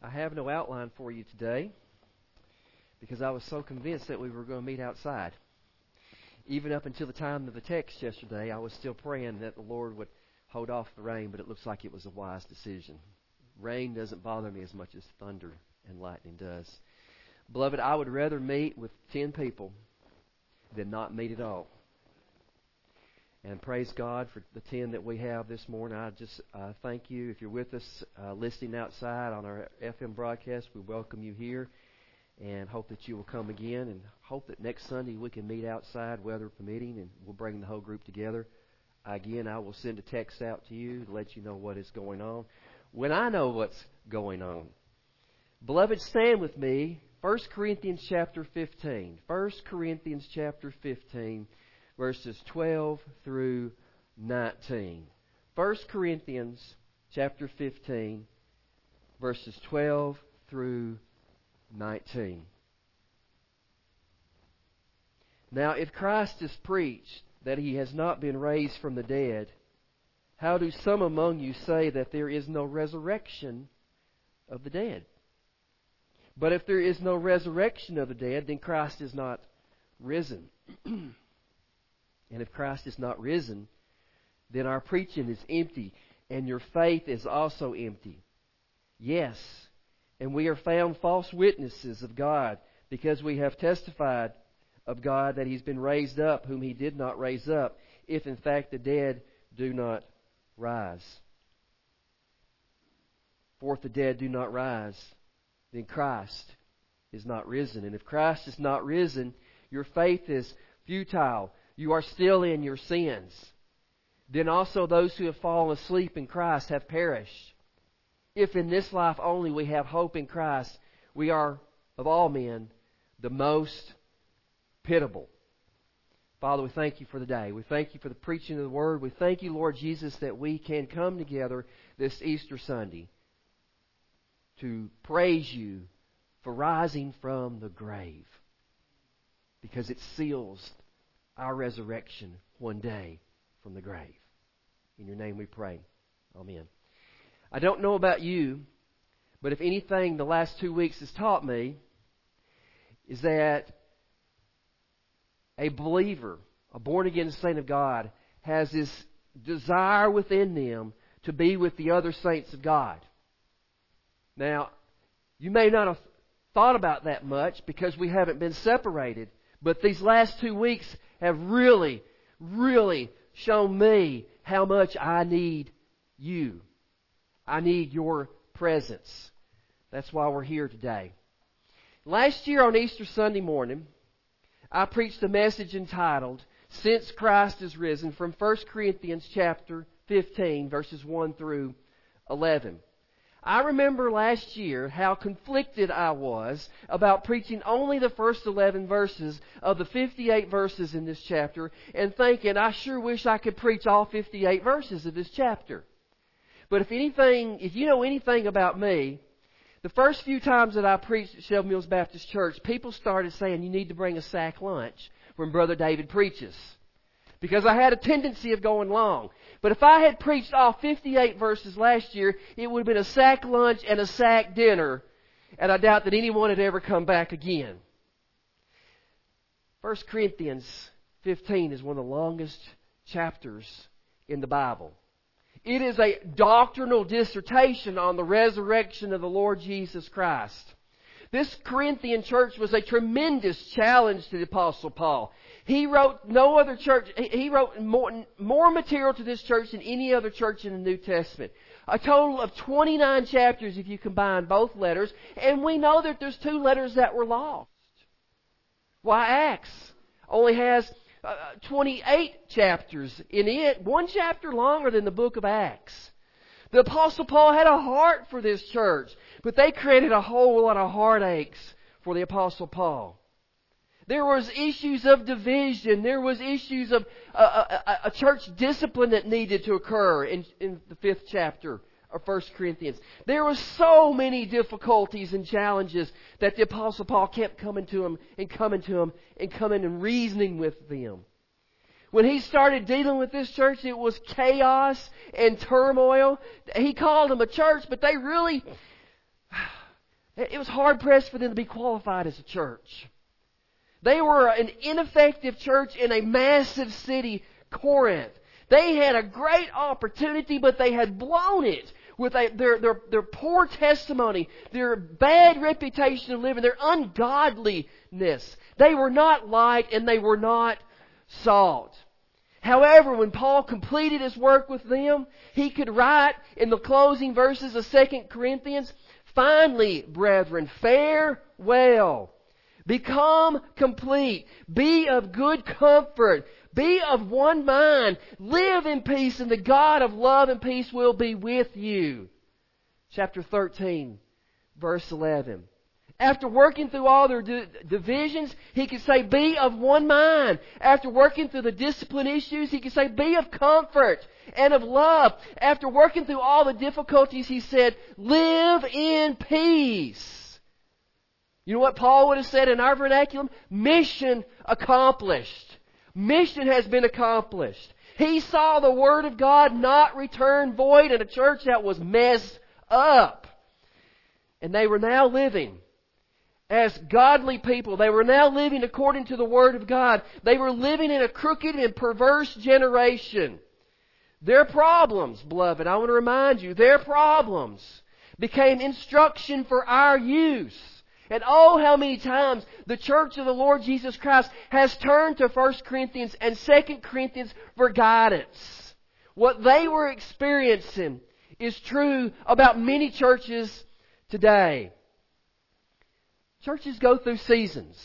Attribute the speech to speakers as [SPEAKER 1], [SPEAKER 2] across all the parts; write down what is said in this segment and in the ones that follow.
[SPEAKER 1] I have no outline for you today because I was so convinced that we were going to meet outside. Even up until the time of the text yesterday, I was still praying that the Lord would hold off the rain, but it looks like it was a wise decision. Rain doesn't bother me as much as thunder and lightning does. Beloved, I would rather meet with 10 people than not meet at all. And praise God for the 10 that we have this morning. I just thank you. If you're with us listening outside on our FM broadcast, we welcome you here and hope that you will come again, and hope that next Sunday we can meet outside, weather permitting, and we'll bring the whole group together. Again, I will send a text out to you to let you know what is going on when I know what's going on. Beloved, stand with me. 1 Corinthians chapter 15. 1 Corinthians chapter 15. Verses 12 through 19. 1 Corinthians chapter 15, verses 12 through 19. Now, if Christ is preached that He has not been raised from the dead, how do some among you say that there is no resurrection of the dead? But if there is no resurrection of the dead, then Christ is not risen. And if Christ is not risen, then our preaching is empty, and your faith is also empty. Yes, and we are found false witnesses of God, because we have testified of God that He's been raised up, whom He did not raise up, if in fact the dead do not rise. For if the dead do not rise, then Christ is not risen. And if Christ is not risen, your faith is futile. You are still in your sins. Then also those who have fallen asleep in Christ have perished. If in this life only we have hope in Christ, we are, of all men, the most pitiable. Father, we thank You for the day. We thank You for the preaching of the Word. We thank You, Lord Jesus, that we can come together this Easter Sunday to praise You for rising from the grave, because it seals our resurrection one day from the grave. In Your name we pray. Amen. I don't know about you, but if anything the last 2 weeks has taught me is that a believer, a born-again saint of God, has this desire within them to be with the other saints of God. Now, you may not have thought about that much because we haven't been separated, but these last 2 weeks have really shown me how much I need you. I need your presence. That's why we're here today. Last year on Easter Sunday morning, I preached a message entitled, Since Christ is Risen, from 1 Corinthians chapter 15, verses 1 through 11. I remember last year how conflicted I was about preaching only the first 11 verses of the 58 verses in this chapter, and thinking, I sure wish I could preach all 58 verses of this chapter. But if you know anything about me, the first few times that I preached at Shelby Mills Baptist Church, people started saying, you need to bring a sack lunch when Brother David preaches, because I had a tendency of going long. But if I had preached all 58 verses last year, it would have been a sack lunch and a sack dinner, and I doubt that anyone had ever come back again. 1 Corinthians 15 is one of the longest chapters in the Bible. It is a doctrinal dissertation on the resurrection of the Lord Jesus Christ. This Corinthian church was a tremendous challenge to the Apostle Paul. He wrote He wrote more material to this church than any other church in the New Testament. A total of 29 chapters if you combine both letters. And we know that there's 2 letters that were lost. Why, Acts only has 28 chapters in it. 1 chapter longer than the book of Acts. The Apostle Paul had a heart for this church, but they created a whole lot of heartaches for the Apostle Paul. There was issues of division. There was issues of a church discipline that needed to occur in the 5th chapter of 1 Corinthians. There were so many difficulties and challenges that the Apostle Paul kept coming to them and reasoning with them. When he started dealing with this church, it was chaos and turmoil. He called them a church, but they really It was hard-pressed for them to be qualified as a church. They were an ineffective church in a massive city, Corinth. They had a great opportunity, but they had blown it with their poor testimony, their bad reputation of living, their ungodliness. They were not light and they were not salt. However, when Paul completed his work with them, he could write in the closing verses of 2 Corinthians, "Finally, brethren, farewell. Become complete. Be of good comfort. Be of one mind. Live in peace, and the God of love and peace will be with you." Chapter 13, verse 11. After working through all their divisions, he could say, "Be of one mind." After working through the discipline issues, he could say, "Be of comfort and of love." After working through all the difficulties, he said, "Live in peace." You know what Paul would have said in our vernacular? Mission accomplished. Mission has been accomplished. He saw the Word of God not return void in a church that was messed up. And they were now living as godly people. They were now living according to the Word of God. They were living in a crooked and perverse generation. Their problems, beloved, I want to remind you, their problems became instruction for our use. And oh, how many times the church of the Lord Jesus Christ has turned to 1 Corinthians and 2 Corinthians for guidance. What they were experiencing is true about many churches today. Churches go through seasons.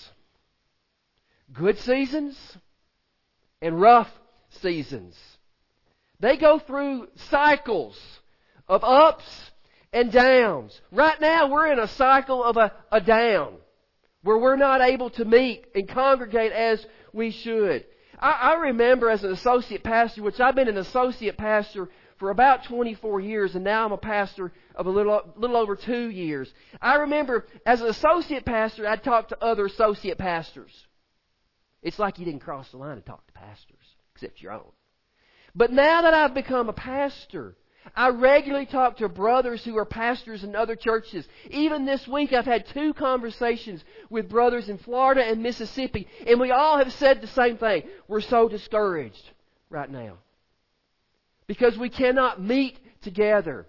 [SPEAKER 1] Good seasons and rough seasons. They go through cycles of ups and downs. Right now we're in a cycle of a down, where we're not able to meet and congregate as we should. I remember as an associate pastor, which I've been an associate pastor for about 24 years, and now I'm a pastor of a little over 2 years. I remember as an associate pastor, I'd talk to other associate pastors. It's like you didn't cross the line and talk to pastors, except your own. But now that I've become a pastor, I regularly talk to brothers who are pastors in other churches. Even this week I've had 2 conversations with brothers in Florida and Mississippi, and we all have said the same thing. We're so discouraged right now because we cannot meet together.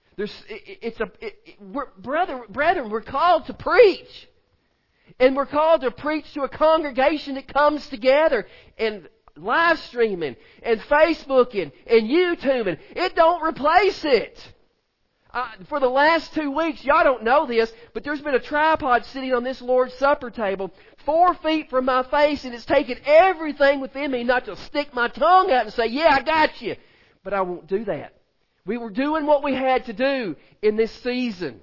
[SPEAKER 1] Brethren, we're called to preach. And we're called to preach to a congregation that comes together. And live streaming and Facebooking and YouTubing, it don't replace it. For the last 2 weeks, y'all don't know this, but there's been a tripod sitting on this Lord's Supper table 4 feet from my face, and it's taken everything within me not to stick my tongue out and say, "Yeah, I got you." But I won't do that. We were doing what we had to do in this season.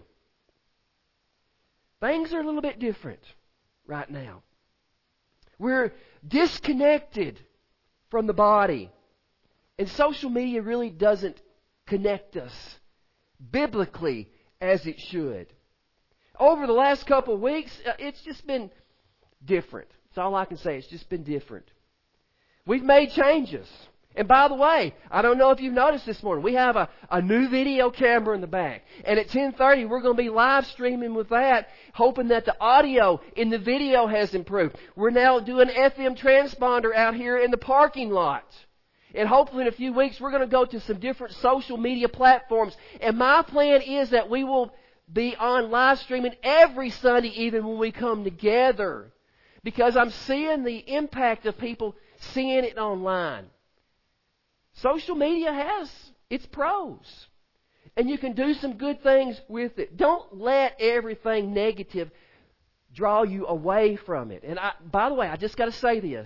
[SPEAKER 1] Things are a little bit different right now. We're disconnected from the body. And social media really doesn't connect us biblically as it should. Over the last couple of weeks, it's just been different. That's all I can say. It's just been different. We've made changes. And by the way, I don't know if you've noticed this morning, we have a new video camera in the back. And at 10:30, we're going to be live streaming with that, hoping that the audio in the video has improved. We're now doing FM transponder out here in the parking lot. And hopefully in a few weeks, we're going to go to some different social media platforms. And my plan is that we will be on live streaming every Sunday, even when we come together. Because I'm seeing the impact of people seeing it online. Social media has its pros. And you can do some good things with it. Don't let everything negative draw you away from it. And by the way, I just got to say this.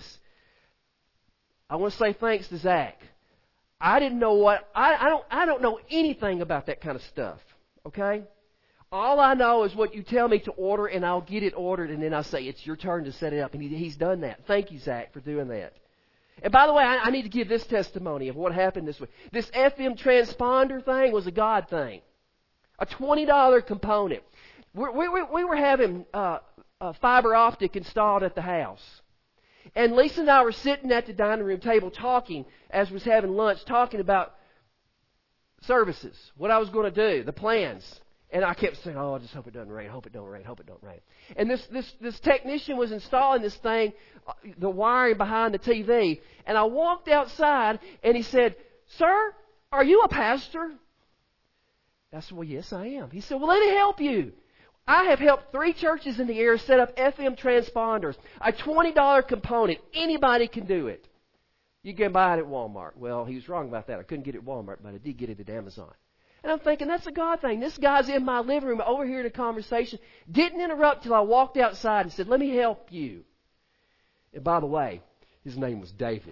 [SPEAKER 1] I want to say thanks to Zach. I didn't know I don't know anything about that kind of stuff. Okay? All I know is what you tell me to order, and I'll get it ordered, and then I say, "It's your turn to set it up." And he's done that. Thank you, Zach, for doing that. And by the way, I need to give this testimony of what happened this week. This FM transponder thing was a God thing. A $20 component. We were having fiber optic installed at the house. And Lisa and I were sitting at the dining room table talking, as we was having lunch, talking about services, what I was going to do, the plans. And I kept saying, oh, I just hope it doesn't rain, hope it don't rain, hope it don't rain. And this technician was installing this thing, the wiring behind the TV. And I walked outside, and he said, sir, are you a pastor? I said, well, yes, I am. He said, well, let me help you. I have helped 3 churches in the area set up FM transponders. A $20 component. Anybody can do it. You can buy it at Walmart. Well, he was wrong about that. I couldn't get it at Walmart, but I did get it at Amazon. And I'm thinking, that's a God thing. This guy's in my living room overhearing a conversation. Didn't interrupt till I walked outside and said, let me help you. And by the way, his name was David.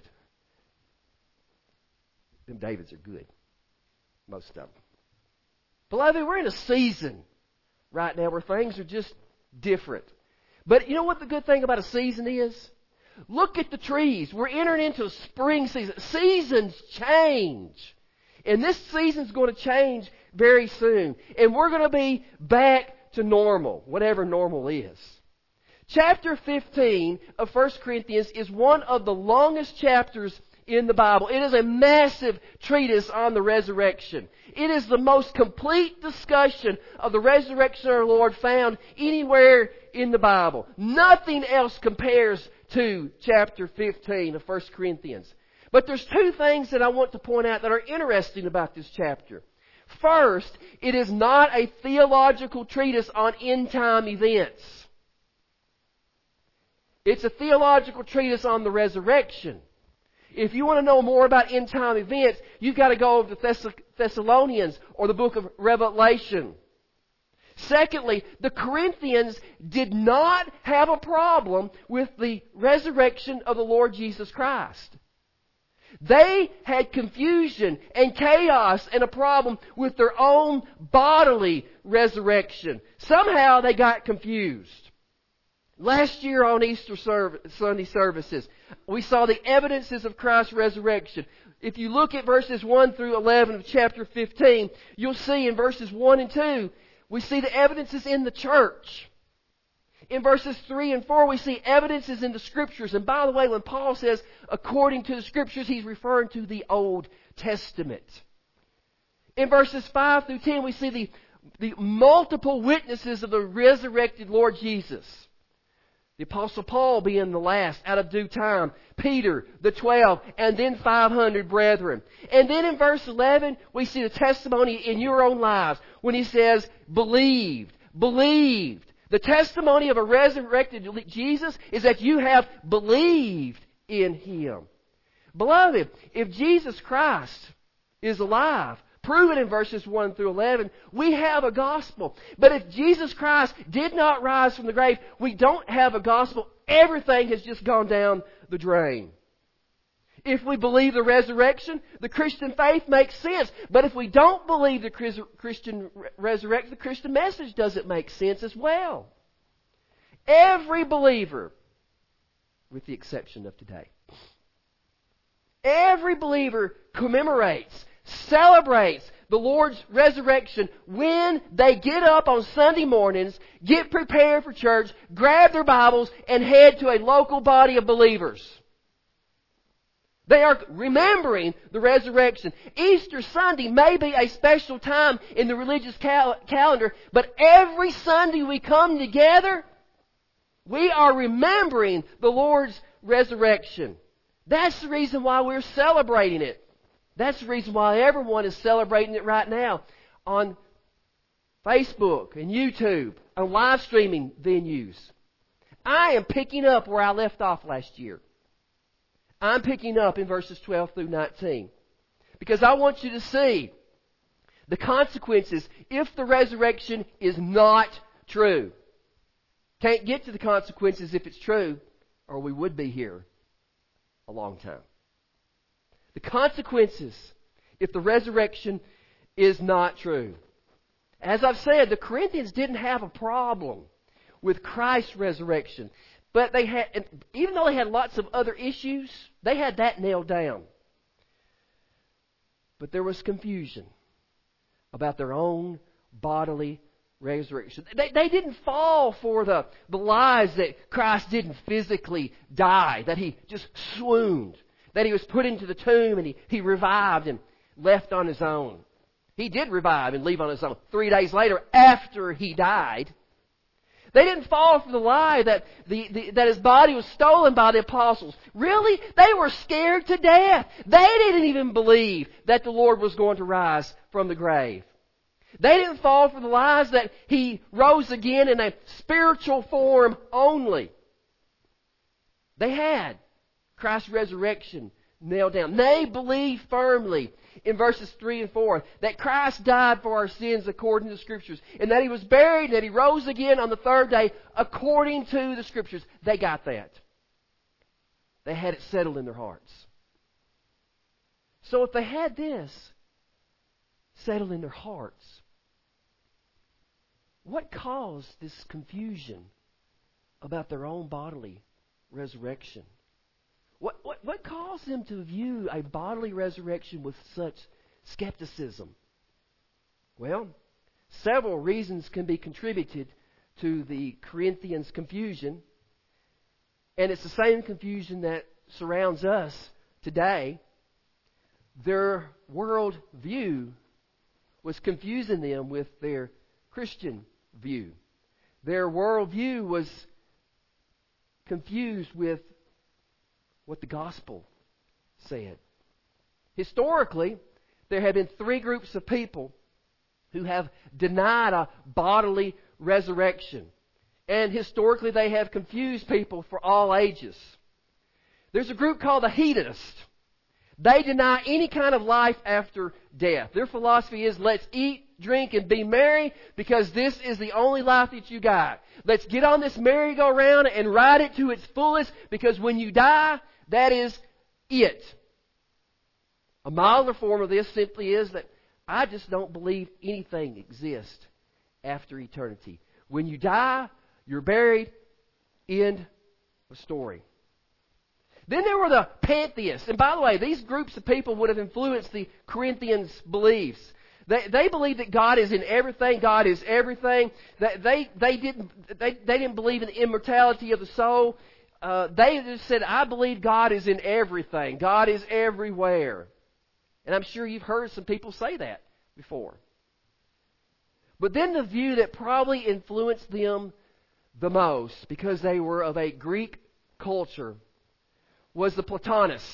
[SPEAKER 1] Them Davids are good. Most of them. Beloved, we're in a season right now where things are just different. But you know what the good thing about a season is? Look at the trees. We're entering into a spring season. Seasons change. And this season's going to change very soon. And we're going to be back to normal, whatever normal is. Chapter 15 of 1 Corinthians is one of the longest chapters in the Bible. It is a massive treatise on the resurrection. It is the most complete discussion of the resurrection of our Lord found anywhere in the Bible. Nothing else compares to chapter 15 of 1 Corinthians. But there's 2 things that I want to point out that are interesting about this chapter. First, it is not a theological treatise on end-time events. It's a theological treatise on the resurrection. If you want to know more about end-time events, you've got to go over to Thessalonians or the book of Revelation. Secondly, the Corinthians did not have a problem with the resurrection of the Lord Jesus Christ. They had confusion and chaos and a problem with their own bodily resurrection. Somehow they got confused. Last year on Easter Sunday services, we saw the evidences of Christ's resurrection. If you look at verses 1 through 11 of chapter 15, you'll see in verses 1 and 2, we see the evidences in the church. In verses 3 and 4, we see evidences in the Scriptures. And by the way, when Paul says, according to the Scriptures, he's referring to the Old Testament. In verses 5 through 10, we see the multiple witnesses of the resurrected Lord Jesus. The Apostle Paul being the last out of due time. Peter, the 12, and then 500 brethren. And then in verse 11, we see the testimony in your own lives when he says, believed. The testimony of a resurrected Jesus is that you have believed in Him. Beloved, if Jesus Christ is alive, proven in verses 1 through 11, we have a gospel. But if Jesus Christ did not rise from the grave, we don't have a gospel. Everything has just gone down the drain. If we believe the resurrection, the Christian faith makes sense. But if we don't believe the Christian resurrection, the Christian message doesn't make sense as well. Every believer, with the exception of today, every believer commemorates, celebrates the Lord's resurrection when they get up on Sunday mornings, get prepared for church, grab their Bibles, and head to a local body of believers. They are remembering the resurrection. Easter Sunday may be a special time in the religious calendar, but every Sunday we come together, we are remembering the Lord's resurrection. That's the reason why we're celebrating it. That's the reason why everyone is celebrating it right now on Facebook and YouTube, on live streaming venues. I am picking up where I left off last year. I'm picking up in verses 12 through 19. Because I want you to see the consequences if the resurrection is not true. Can't get to the consequences if it's true, or we would be here a long time. The consequences if the resurrection is not true. As I've said, the Corinthians didn't have a problem with Christ's resurrection. But they had, even though they had lots of other issues, they had that nailed down. But there was confusion about their own bodily resurrection. They didn't fall for the lies that Christ didn't physically die, that He just swooned, that He was put into the tomb and he revived and left on His own. He did revive and leave on his own 3 days later after he died. They didn't fall for the lie that that his body was stolen by the apostles. Really? They were scared to death. They didn't even believe that the Lord was going to rise from the grave. They didn't fall for the lies that He rose again in a spiritual form only. They had Christ's resurrection nailed down. They believed firmly in verses 3 and 4 that Christ died for our sins according to the Scriptures, and that He was buried and that He rose again on the third day according to the Scriptures. They got that. They had it settled in their hearts. So if they had this settled in their hearts, what caused this confusion about their own bodily resurrection? What caused them to view a bodily resurrection with such skepticism? Well, several reasons can be contributed to the Corinthians' confusion, and it's the same confusion that surrounds us today. Their world view was confusing them with their Christian view. Their worldview was confused with what the gospel said. Historically, there have been three groups of people who have denied a bodily resurrection. And historically, they have confused people for all ages. There's a group called the hedonists. They deny any kind of life after death. Their philosophy is, let's eat, drink, and be merry because this is the only life that you got. Let's get on this merry-go-round and ride it to its fullest because when you die, that is it. A milder form of this simply is that I just don't believe anything exists after eternity. When you die, you're buried. End of story. Then there were the pantheists. And by the way, these groups of people would have influenced the Corinthians' beliefs. They believed that God is in everything. God is everything. They didn't believe in the immortality of the soul. They just said, I believe God is in everything. God is everywhere. And I'm sure you've heard some people say that before. But then the view that probably influenced them the most, because they were of a Greek culture, was the Platonists.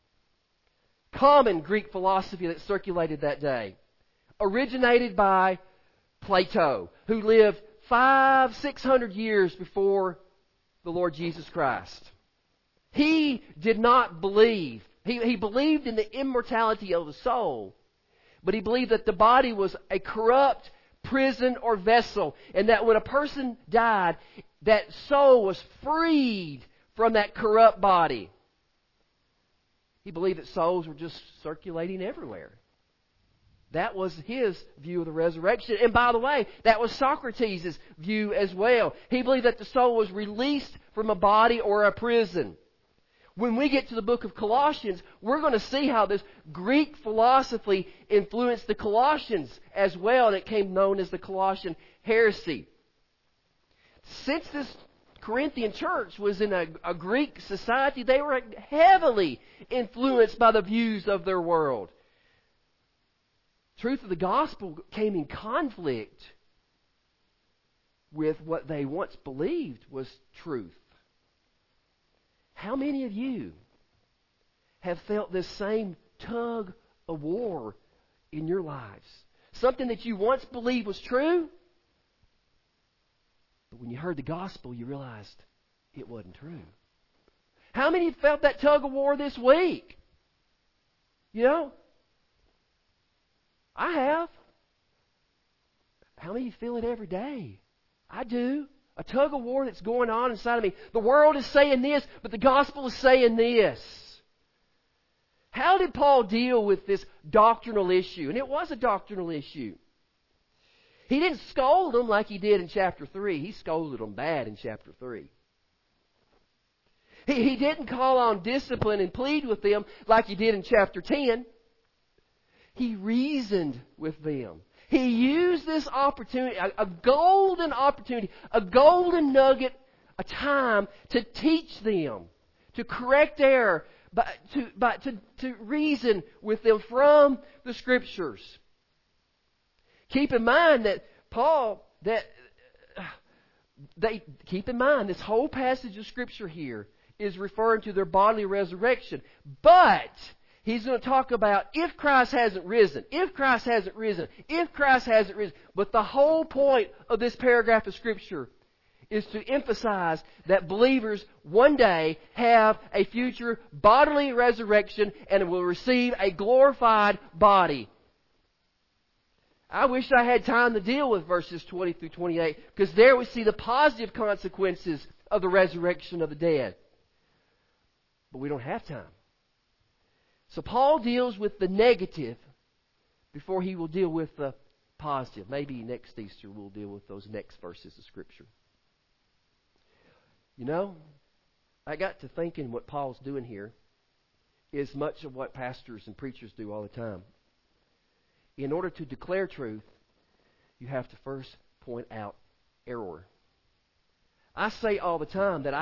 [SPEAKER 1] Common Greek philosophy that circulated that day. Originated by Plato, who lived 500-600 years before the Lord Jesus Christ. He did not believe. He believed in the immortality of the soul, but he believed that the body was a corrupt prison or vessel, and that when a person died, that soul was freed from that corrupt body. He believed that souls were just circulating everywhere. That was his view of the resurrection. And by the way, that was Socrates' view as well. He believed that the soul was released from a body or a prison. When we get to the book of Colossians, we're going to see how this Greek philosophy influenced the Colossians as well, and it came known as the Colossian heresy. Since this Corinthian church was in a Greek society, they were heavily influenced by the views of their world. Truth of the gospel came in conflict with what they once believed was truth. How many of you have felt this same tug of war in your lives? Something that you once believed was true, but when you heard the gospel, you realized it wasn't true. How many have felt that tug of war this week? You know, I have. How many of you feel it every day? I do. A tug of war that's going on inside of me. The world is saying this, but the gospel is saying this. How did Paul deal with this doctrinal issue? And it was a doctrinal issue. He didn't scold them like he did in chapter 3. He scolded them bad in chapter 3. He didn't call on discipline and plead with them like he did in chapter 10. He reasoned with them. He used this opportunity, a golden opportunity, a golden nugget, a time to teach them, to correct error, to reason with them from the Scriptures. Keep in mind that keep in mind this whole passage of Scripture here is referring to their bodily resurrection. But he's going to talk about if Christ hasn't risen, if Christ hasn't risen, if Christ hasn't risen. But the whole point of this paragraph of Scripture is to emphasize that believers one day have a future bodily resurrection and will receive a glorified body. I wish I had time to deal with verses 20 through 28, because there we see the positive consequences of the resurrection of the dead. But we don't have time. So Paul deals with the negative before he will deal with the positive. Maybe next Easter we'll deal with those next verses of Scripture. You know, I got to thinking what Paul's doing here is much of what pastors and preachers do all the time. In order to declare truth, you have to first point out error. I say all the time that I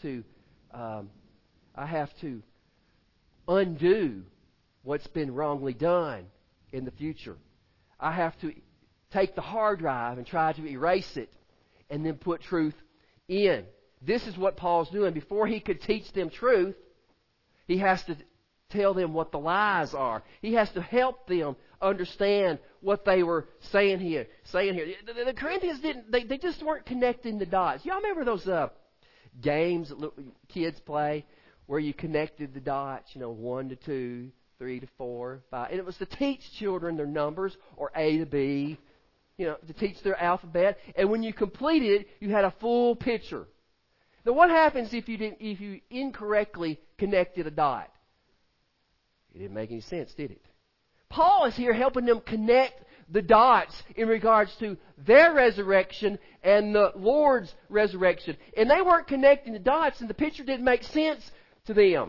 [SPEAKER 1] have to undo what's been wrongly done in the future. I have to take the hard drive and try to erase it and then put truth in. This is what Paul's doing. Before he could teach them truth, he has to tell them what the lies are. He has to help them understand what they were saying here. The Corinthians they just weren't connecting the dots. Y'all remember those games that kids play where you connected the dots, 1 to 2, 3 to 4, 5. And it was to teach children their numbers, or A to B, to teach their alphabet. And when you completed it, you had a full picture. Now what happens if you incorrectly connected a dot? It didn't make any sense, did it? Paul is here helping them connect the dots in regards to their resurrection and the Lord's resurrection. And they weren't connecting the dots, and the picture didn't make sense to them.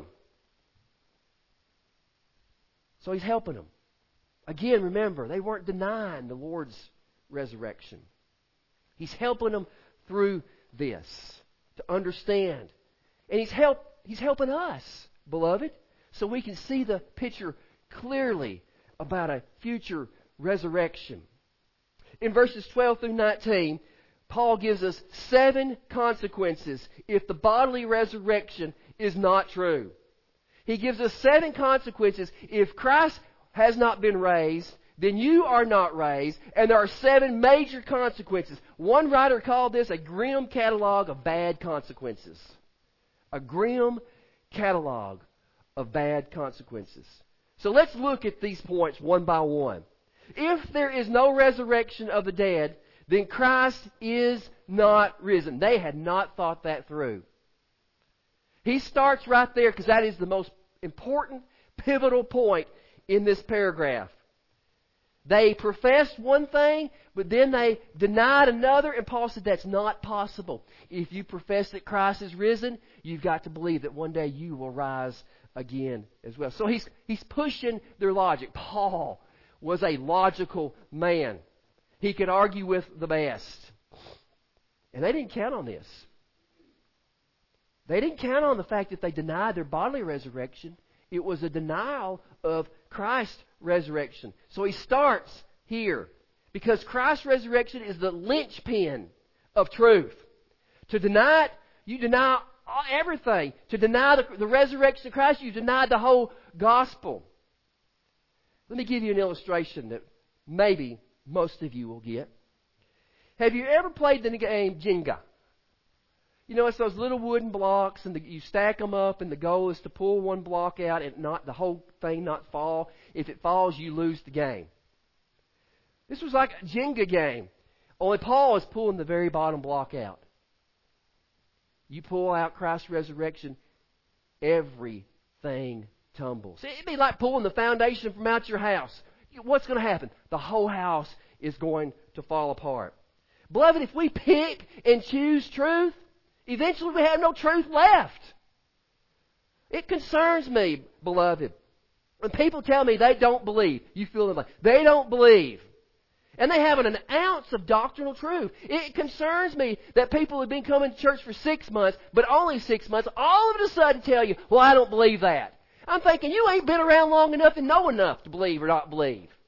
[SPEAKER 1] So he's helping them. Again, remember, they weren't denying the Lord's resurrection. He's helping them through this to understand. And he's helping us, beloved, so we can see the picture clearly about a future resurrection. In verses 12 through 19, Paul gives us 7 consequences if the bodily resurrection is not true. He gives us 7 consequences. If Christ has not been raised, then you are not raised. And there are 7 major consequences. One writer called this a grim catalog of bad consequences. A grim catalog of bad consequences. So let's look at these points one by one. If there is no resurrection of the dead, then Christ is not risen. They had not thought that through. He starts right there because that is the most important, pivotal point in this paragraph. They professed one thing, but then they denied another, and Paul said that's not possible. If you profess that Christ is risen, you've got to believe that one day you will rise again as well. So he's pushing their logic. Paul was a logical man. He could argue with the best. And they didn't count on this. They didn't count on the fact that they denied their bodily resurrection. It was a denial of Christ's resurrection. So he starts here. Because Christ's resurrection is the linchpin of truth. To deny it, you deny everything. To deny the resurrection of Christ, you deny the whole gospel. Let me give you an illustration that maybe most of you will get. Have you ever played the game Jenga? It's those little wooden blocks, and you stack them up, and the goal is to pull one block out and not the whole thing not fall. If it falls, you lose the game. This was like a Jenga game, only Paul is pulling the very bottom block out. You pull out Christ's resurrection, everything tumbles. It'd be like pulling the foundation from out your house. What's going to happen? The whole house is going to fall apart. Beloved, if we pick and choose truth, eventually we have no truth left. It concerns me, beloved, when people tell me they don't believe. You feel like they don't believe. And they haven't an ounce of doctrinal truth. It concerns me that people have been coming to church for 6 months, but only 6 months, all of a sudden tell you, well, I don't believe that. I'm thinking, you ain't been around long enough and know enough to believe or not believe.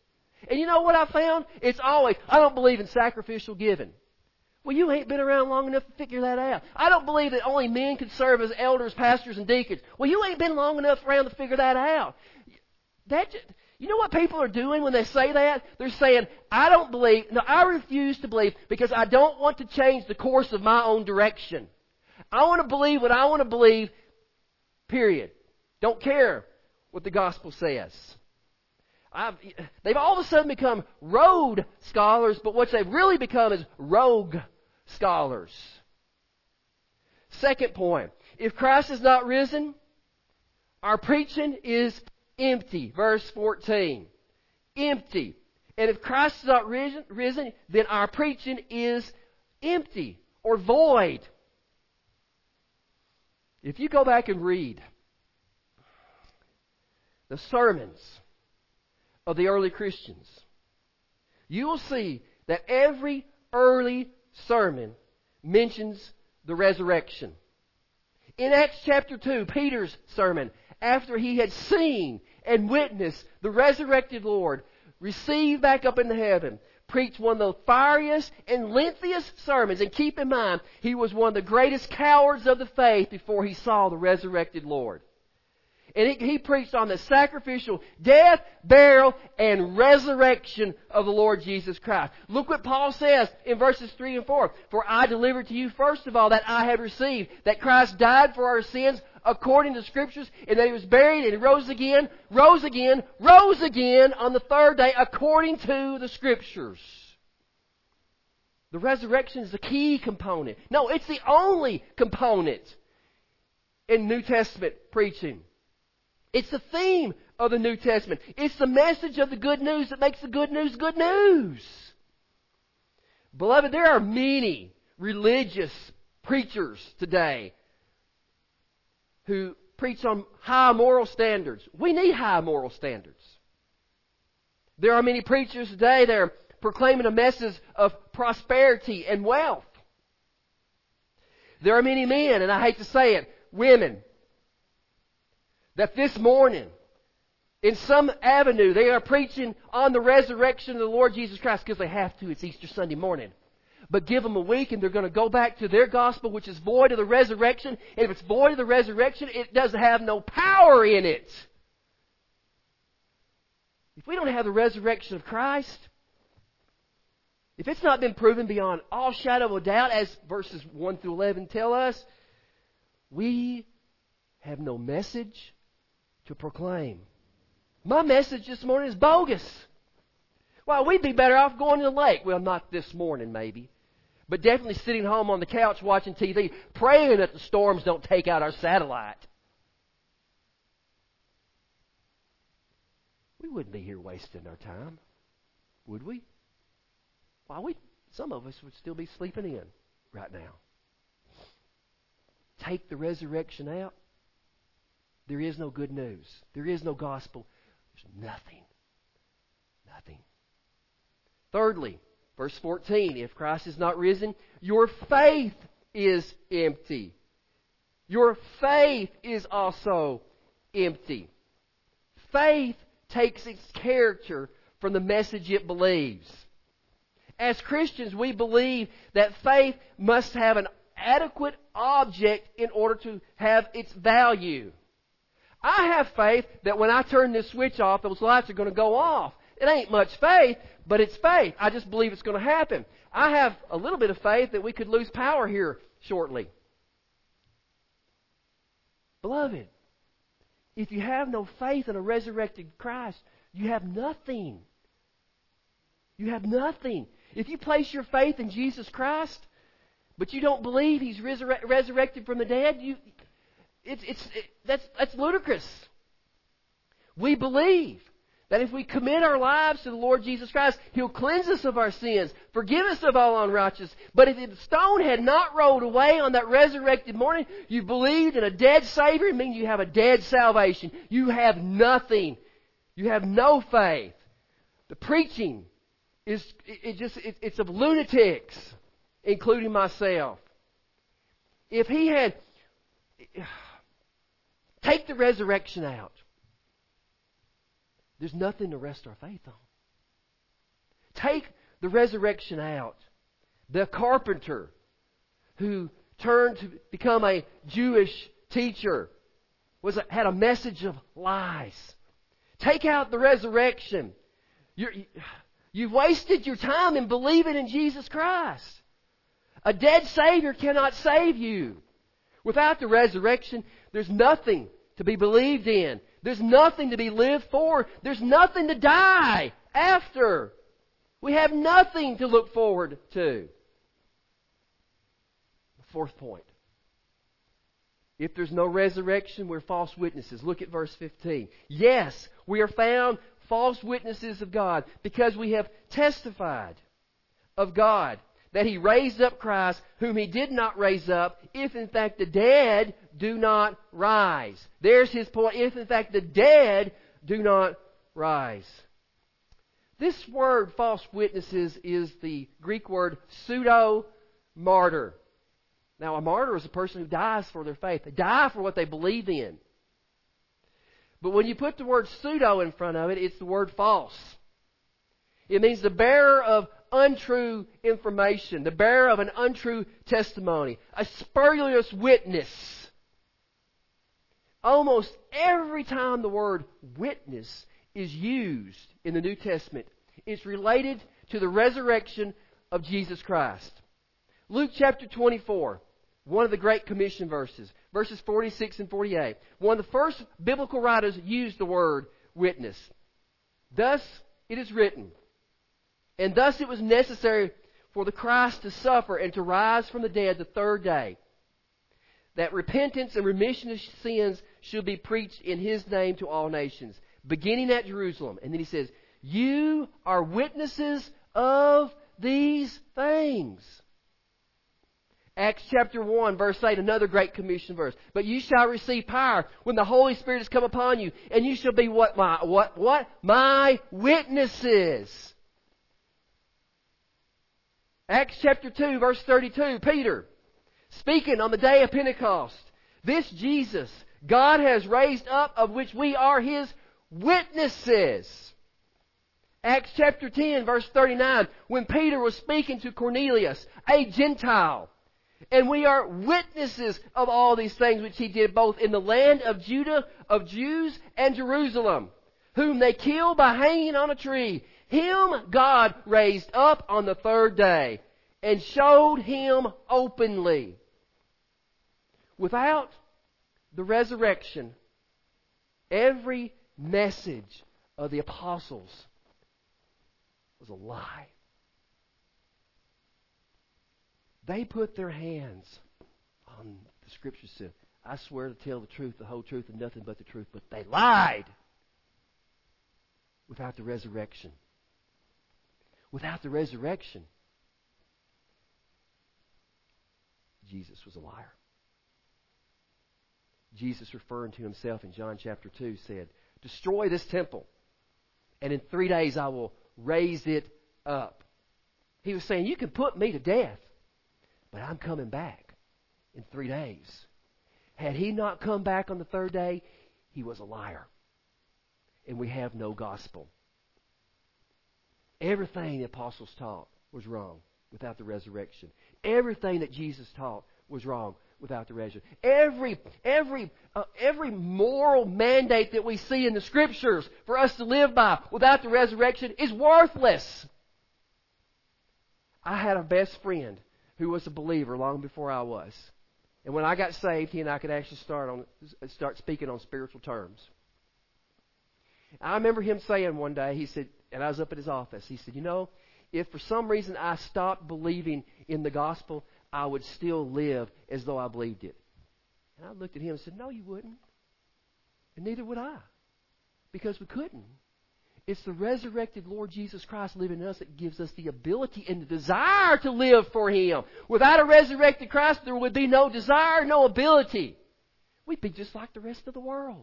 [SPEAKER 1] And you know what I found? It's always, I don't believe in sacrificial giving. Well, you ain't been around long enough to figure that out. I don't believe that only men can serve as elders, pastors, and deacons. Well, you ain't been long enough around to figure that out. You know what people are doing when they say that? They're saying, I refuse to believe because I don't want to change the course of my own direction. I want to believe what I want to believe, period. Don't care what the gospel says. They've all of a sudden become road scholars, but what they've really become is rogue scholars. Second point, if Christ is not risen, our preaching is empty. Verse 14. Empty. And if Christ is not risen, then our preaching is empty or void. If you go back and read the sermons of the early Christians, you will see that every early sermon mentions the resurrection. In Acts chapter 2, Peter's sermon, after he had seen and witnessed the resurrected Lord receive back up into heaven, preached one of the fieriest and lengthiest sermons. And keep in mind, he was one of the greatest cowards of the faith before he saw the resurrected Lord. And he preached on the sacrificial death, burial, and resurrection of the Lord Jesus Christ. Look what Paul says in verses 3 and 4. For I delivered to you first of all that I had received, that Christ died for our sins according to the Scriptures, and that He was buried and He rose again on the third day according to the Scriptures. The resurrection is the key component. No, it's the only component in New Testament preaching. It's the theme of the New Testament. It's the message of the good news that makes the good news good news. Beloved, there are many religious preachers today who preach on high moral standards. We need high moral standards. There are many preachers today that are proclaiming a message of prosperity and wealth. There are many men, and I hate to say it, women, that this morning, in some avenue, they are preaching on the resurrection of the Lord Jesus Christ because they have to. It's Easter Sunday morning. But give them a week and they're going to go back to their gospel, which is void of the resurrection. And if it's void of the resurrection, it doesn't have no power in it. If we don't have the resurrection of Christ, if it's not been proven beyond all shadow of doubt, as verses 1 through 11 tell us, we have no message to proclaim. My message this morning is bogus. Well, we'd be better off going to the lake. Well, not this morning maybe. But definitely sitting home on the couch watching TV, praying that the storms don't take out our satellite. We wouldn't be here wasting our time, would we? Well, some of us would still be sleeping in right now. Take the resurrection out, there is no good news. There is no gospel. There's nothing. Nothing. Thirdly, verse 14, if Christ is not risen, your faith is empty. Your faith is also empty. Faith takes its character from the message it believes. As Christians, we believe that faith must have an adequate object in order to have its value. I have faith that when I turn this switch off, those lights are going to go off. It ain't much faith, but it's faith. I just believe it's going to happen. I have a little bit of faith that we could lose power here shortly. Beloved, if you have no faith in a resurrected Christ, you have nothing. You have nothing. If you place your faith in Jesus Christ, but you don't believe He's resurrected from the dead, that's ludicrous. We believe that if we commit our lives to the Lord Jesus Christ, He'll cleanse us of our sins, forgive us of all unrighteousness. But if the stone had not rolled away on that resurrected morning, you believed in a dead Savior, it means you have a dead salvation. You have nothing. You have no faith. The preaching it's of lunatics, including myself. If He had... Take the resurrection out. There's nothing to rest our faith on. Take the resurrection out. The carpenter who turned to become a Jewish teacher had a message of lies. Take out the resurrection. You've wasted your time in believing in Jesus Christ. A dead Savior cannot save you. Without the resurrection, there's nothing to be believed in. There's nothing to be lived for. There's nothing to die after. We have nothing to look forward to. The fourth point. If there's no resurrection, we're false witnesses. Look at verse 15. Yes, we are found false witnesses of God because we have testified of God that He raised up Christ, whom He did not raise up, if in fact the dead do not rise. There's his point. If in fact the dead do not rise. This word, false witnesses, is the Greek word pseudo-martyr. Now, a martyr is a person who dies for their faith. They die for what they believe in. But when you put the word pseudo in front of it, it's the word false. It means the bearer of untrue information, the bearer of an untrue testimony, a spurious witness. Almost every time the word witness is used in the New Testament, it's related to the resurrection of Jesus Christ. Luke chapter 24, one of the Great Commission verses, verses 46 and 48. One of the first biblical writers used the word witness. Thus it is written, and thus it was necessary for the Christ to suffer and to rise from the dead the third day, that repentance and remission of sins should be preached in His name to all nations, beginning at Jerusalem. And then he says, you are witnesses of these things. Acts chapter 1, verse 8, another Great Commission verse. But you shall receive power when the Holy Spirit has come upon you, and you shall be what? My witnesses. Acts chapter 2, verse 32, Peter, speaking on the day of Pentecost, this Jesus God has raised up, of which we are His witnesses. Acts chapter 10, verse 39, when Peter was speaking to Cornelius, a Gentile, and we are witnesses of all these things which He did both in the land of Judah, of Jews, and Jerusalem, whom they killed by hanging on a tree. Him God raised up on the third day and showed Him openly. Without the resurrection, every message of the apostles was a lie. They put their hands on the Scriptures, said, I swear to tell the truth, the whole truth, and nothing but the truth. But they lied. Without the resurrection. Without the resurrection, Jesus was a liar. Jesus, referring to Himself in John chapter 2, said, destroy this temple, and in 3 days I will raise it up. He was saying, you can put me to death, but I'm coming back in 3 days. Had He not come back on the third day, He was a liar. And we have no gospel. Everything the apostles taught was wrong without the resurrection. Everything that Jesus taught was wrong without the resurrection. Every moral mandate that we see in the Scriptures for us to live by without the resurrection is worthless. I had a best friend who was a believer long before I was. And when I got saved, he and I could actually start speaking on spiritual terms. I remember him saying one day, he said, and I was up at his office, he said, if for some reason I stopped believing in the gospel, I would still live as though I believed it. And I looked at him and said, no, you wouldn't. And neither would I. Because we couldn't. It's the resurrected Lord Jesus Christ living in us that gives us the ability and the desire to live for Him. Without a resurrected Christ, there would be no desire, no ability. We'd be just like the rest of the world.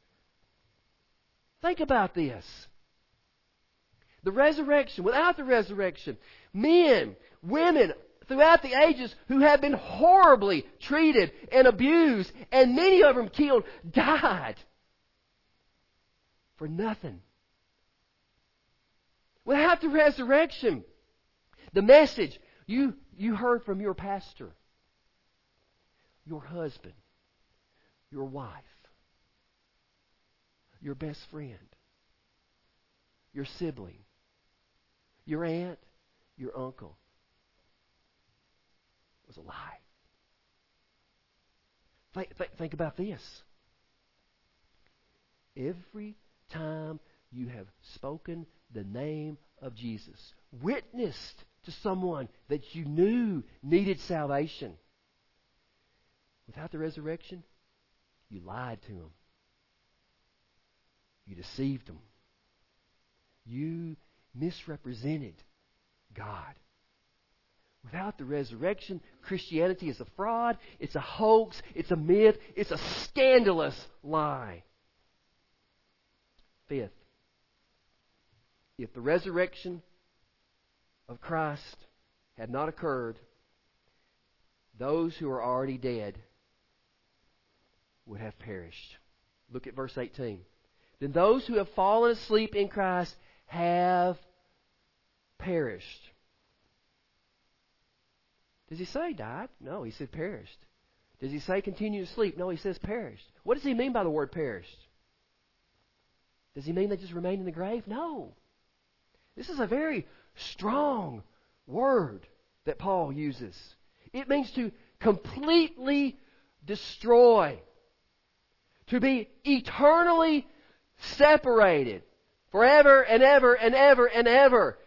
[SPEAKER 1] Think about this. The resurrection, without the resurrection, men, women, throughout the ages who have been horribly treated and abused, and many of them killed, died for nothing. Without the resurrection, the message you heard from your pastor, your husband, your wife, your best friend, your sibling, your aunt, your uncle, was a lie. Think about this. Every time you have spoken the name of Jesus, witnessed to someone that you knew needed salvation, without the resurrection, you lied to them. You deceived them. You misrepresented God. Without the resurrection, Christianity is a fraud, it's a hoax, it's a myth, it's a scandalous lie. Fifth, if the resurrection of Christ had not occurred, those who are already dead would have perished. Look at verse 18. Then those who have fallen asleep in Christ have perished. Does he say died? No, he said perished. Does he say continue to sleep? No, he says perished. What does he mean by the word perished? Does he mean they just remain in the grave? No. This is a very strong word that Paul uses. It means to completely destroy. To be eternally separated. Forever and ever and ever and ever.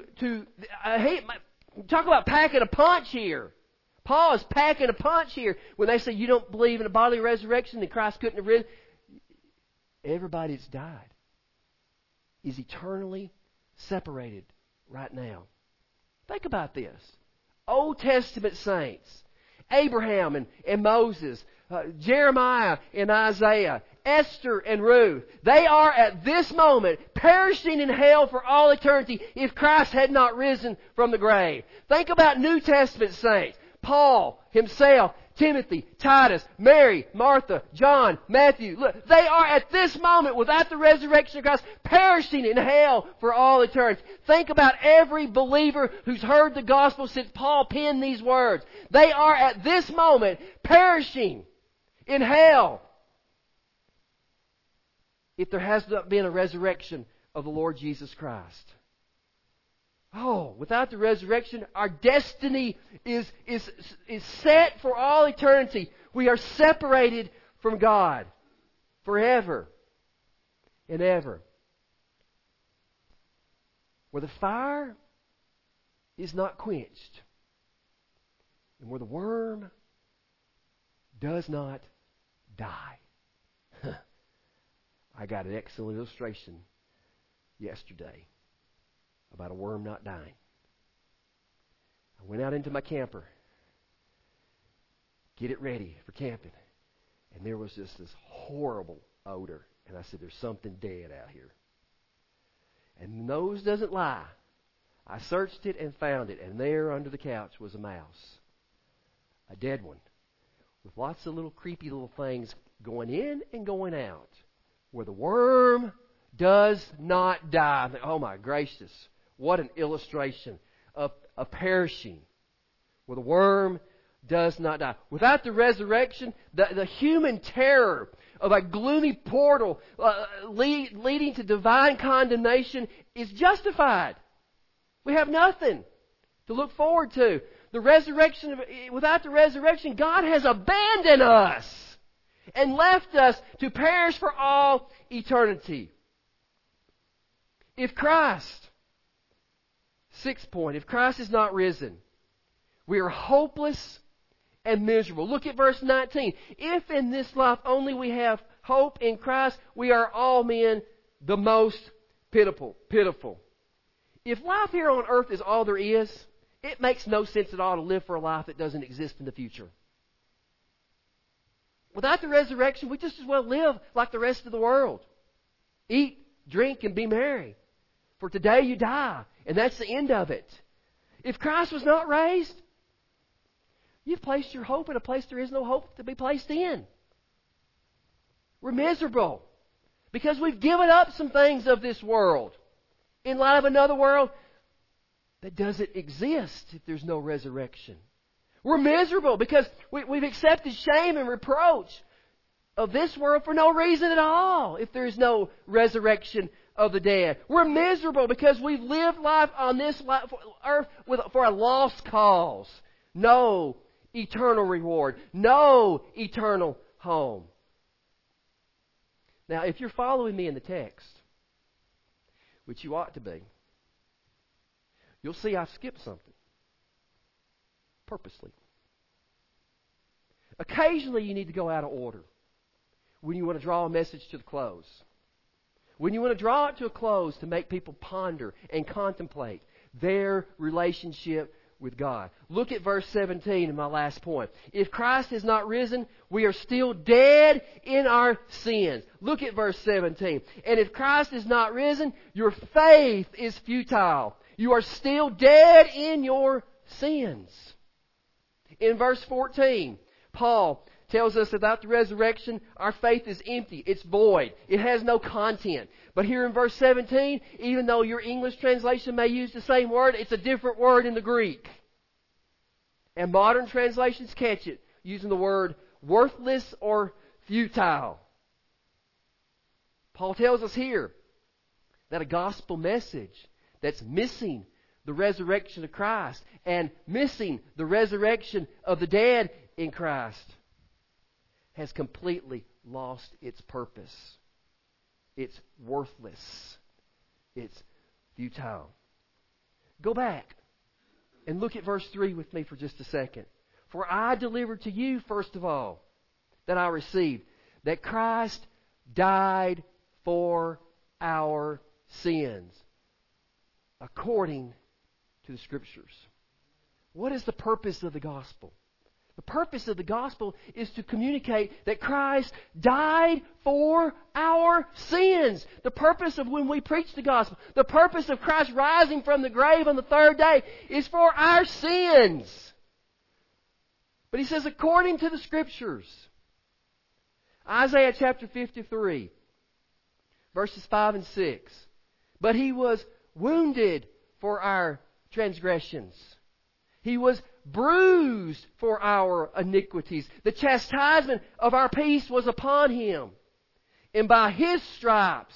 [SPEAKER 1] Talk about packing a punch here. Paul is packing a punch here when they say you don't believe in a bodily resurrection and Christ couldn't have risen. Everybody that's died is eternally separated right now. Think about this. Old Testament saints, Abraham and Moses, Jeremiah and Isaiah, Esther and Ruth, they are at this moment perishing in hell for all eternity if Christ had not risen from the grave. Think about New Testament saints. Paul himself, Timothy, Titus, Mary, Martha, John, Matthew. Look, they are at this moment, without the resurrection of Christ, perishing in hell for all eternity. Think about every believer who's heard the gospel since Paul penned these words. They are at this moment perishing in hell if there has not been a resurrection of the Lord Jesus Christ. Oh, without the resurrection, our destiny is set for all eternity. We are separated from God forever and ever. Where the fire is not quenched, and where the worm does not die. I got an excellent illustration yesterday about a worm not dying. I went out into my camper, get it ready for camping, and there was just this horrible odor. And I said, there's something dead out here. And the nose doesn't lie. I searched it and found it, and there under the couch was a mouse. A dead one. With lots of little creepy little things going in and going out. Where the worm does not die. Oh my gracious. What an illustration of perishing. Where the worm does not die. Without the resurrection, the human terror of a gloomy portal leading to divine condemnation is justified. We have nothing to look forward to. Without the resurrection, God has abandoned us and left us to perish for all eternity. If Christ, sixth point, if Christ is not risen, we are hopeless and miserable. Look at verse 19. If in this life only we have hope in Christ, we are all men the most pitiful. If life here on earth is all there is, it makes no sense at all to live for a life that doesn't exist in the future. Without the resurrection, we just as well live like the rest of the world. Eat, drink, and be merry. For today you die, and that's the end of it. If Christ was not raised, you've placed your hope in a place there is no hope to be placed in. We're miserable because we've given up some things of this world. in light of another world that doesn't exist if there's no resurrection. We're miserable because we've accepted shame and reproach of this world for no reason at all if there is no resurrection of the dead. We're miserable because we've lived life on this earth for a lost cause. No eternal reward. No eternal home. Now, if you're following me in the text, which you ought to be, you'll see I've skipped something. Purposely. Occasionally you need to go out of order when you want to draw a message to the close. When you want to draw it to a close to make people ponder and contemplate their relationship with God. Look at verse 17 in my last point. If Christ has not risen, we are still dead in our sins. Look at verse 17. And if Christ is not risen, your faith is futile. You are still dead in your sins. In verse 14, Paul tells us about the resurrection, our faith is empty. It's void. It has no content. But here in verse 17, even though your English translation may use the same word, it's a different word in the Greek. And modern translations catch it using the word worthless or futile. Paul tells us here that a gospel message that's missing the resurrection of Christ and missing the resurrection of the dead in Christ has completely lost its purpose. It's worthless. It's futile. Go back and look at verse 3 with me for just a second. For I delivered to you, first of all, that I received, that Christ died for our sins, according to the Scriptures. What is the purpose of the gospel? The purpose of the gospel is to communicate that Christ died for our sins. The purpose of when we preach the gospel, the purpose of Christ rising from the grave on the third day is for our sins. But he says, according to the Scriptures. Isaiah chapter 53, verses 5 and 6. But he was wounded for our transgressions. He was bruised for our iniquities. The chastisement of our peace was upon him. And by his stripes,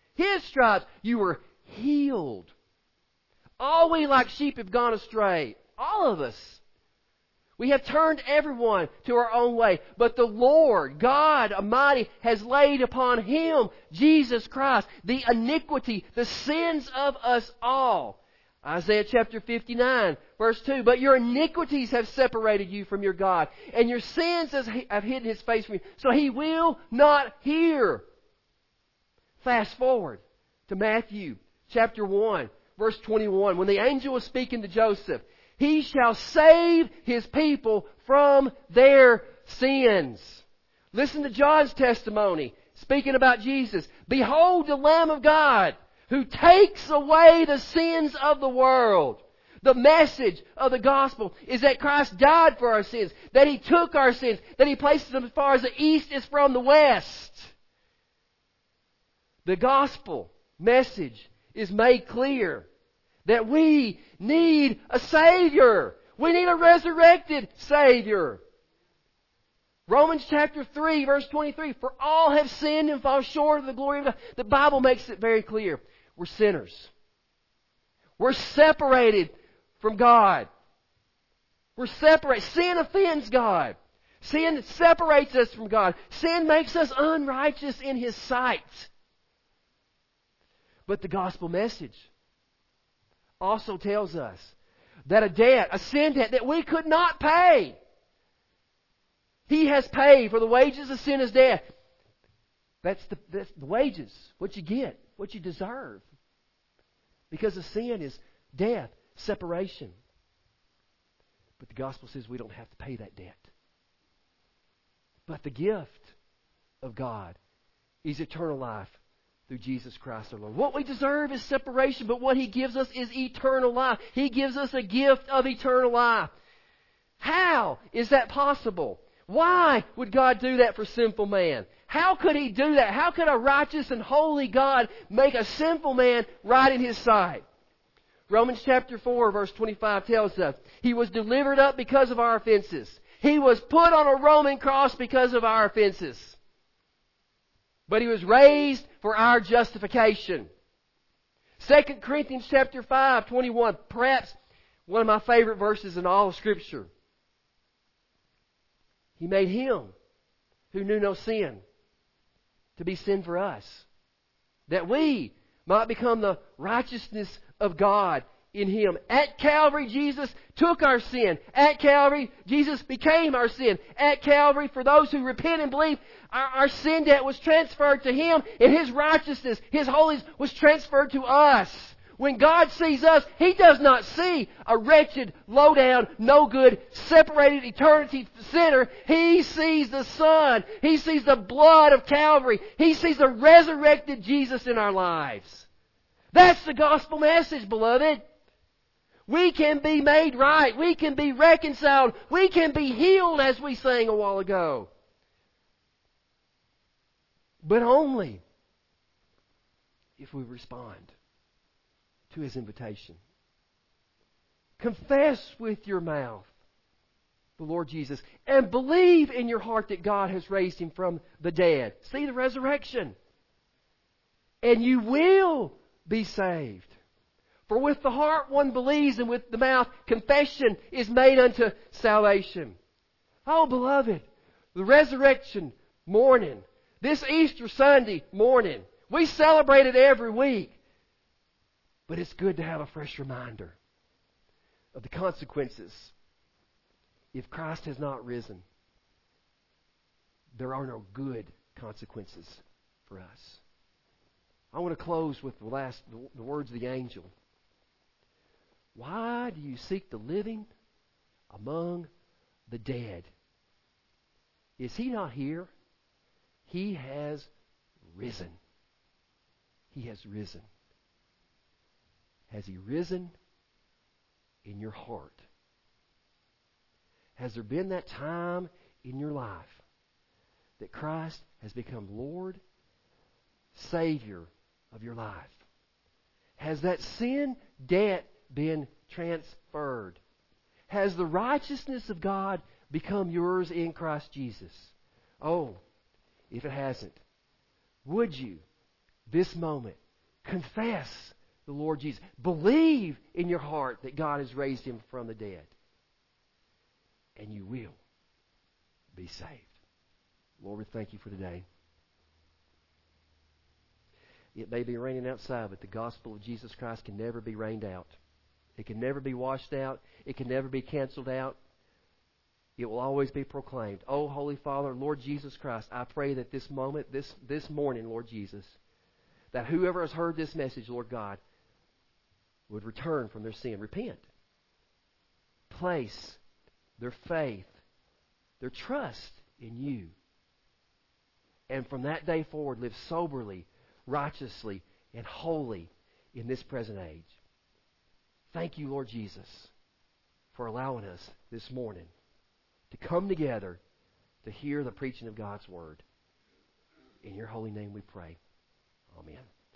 [SPEAKER 1] you were healed. All we like sheep have gone astray. All of us. We have turned everyone to our own way. But the Lord, God Almighty, has laid upon Him, Jesus Christ, the iniquity, the sins of us all. Isaiah chapter 59, verse 2. But your iniquities have separated you from your God, and your sins have hidden His face from you, so He will not hear. Fast forward to Matthew chapter 1, verse 21. When the angel was speaking to Joseph, He shall save His people from their sins. Listen to John's testimony, speaking about Jesus. Behold the Lamb of God, who takes away the sins of the world. The message of the gospel is that Christ died for our sins, that He took our sins, that He places them as far as the east is from the west. The gospel message is made clear that we need a Savior. We need a resurrected Savior. Romans chapter 3, verse 23. For all have sinned and fall short of the glory of God. The Bible makes it very clear. We're sinners. We're separated from God. We're separated. Sin offends God. Sin separates us from God. Sin makes us unrighteous in His sight. But the gospel message also tells us that a debt, a sin debt that we could not pay, He has paid. For the wages of sin is death. That's the wages, what you get, what you deserve. Because of sin is death, separation. But the gospel says we don't have to pay that debt. But the gift of God is eternal life through Jesus Christ our Lord. What we deserve is separation, but what He gives us is eternal life. He gives us a gift of eternal life. How is that possible? Why would God do that for sinful man? How could He do that? How could a righteous and holy God make a sinful man right in His sight? Romans chapter 4 verse 25 tells us, He was delivered up because of our offenses. He was put on a Roman cross because of our offenses. But He was raised for our justification. 2 Corinthians chapter 5:21, perhaps one of my favorite verses in all of Scripture. He made Him who knew no sin to be sin for us, that we might become the righteousness of God in Him. At Calvary, Jesus took our sin. At Calvary, Jesus became our sin. At Calvary, for those who repent and believe, our sin debt was transferred to Him, and His righteousness, His holiness was transferred to us. When God sees us, He does not see a wretched, low-down, no-good, separated eternity sinner. He sees the Son. He sees the blood of Calvary. He sees the resurrected Jesus in our lives. That's the gospel message, beloved. We can be made right. We can be reconciled. We can be healed, as we sang a while ago. But only if we respond to His invitation. Confess with your mouth the Lord Jesus and believe in your heart that God has raised Him from the dead. See the resurrection. And you will be saved. For with the heart one believes, and with the mouth confession is made unto salvation. Oh, beloved, the resurrection morning, this Easter Sunday morning, we celebrate it every week. But it's good to have a fresh reminder of the consequences. If Christ has not risen, there are no good consequences for us. I want to close with the words of the angel. Why do you seek the living among the dead? Is He not here? He has risen. He has risen. Has He risen in your heart? Has there been that time in your life that Christ has become Lord, Savior of your life? Has that sin debt been transferred? Has the righteousness of God become yours in Christ Jesus? Oh, if it hasn't, would you this moment confess the Lord Jesus? Believe in your heart that God has raised Him from the dead, and you will be saved. Lord, we thank You for today. It may be raining outside, but the gospel of Jesus Christ can never be rained out. It can never be washed out. It can never be canceled out. It will always be proclaimed. Oh, Holy Father, Lord Jesus Christ, I pray that this moment, this morning, Lord Jesus, that whoever has heard this message, Lord God, would return from their sin. Repent. Place their faith, their trust in You. And from that day forward, live soberly, righteously, and holy in this present age. Thank You, Lord Jesus, for allowing us this morning to come together to hear the preaching of God's Word. In Your holy name we pray. Amen.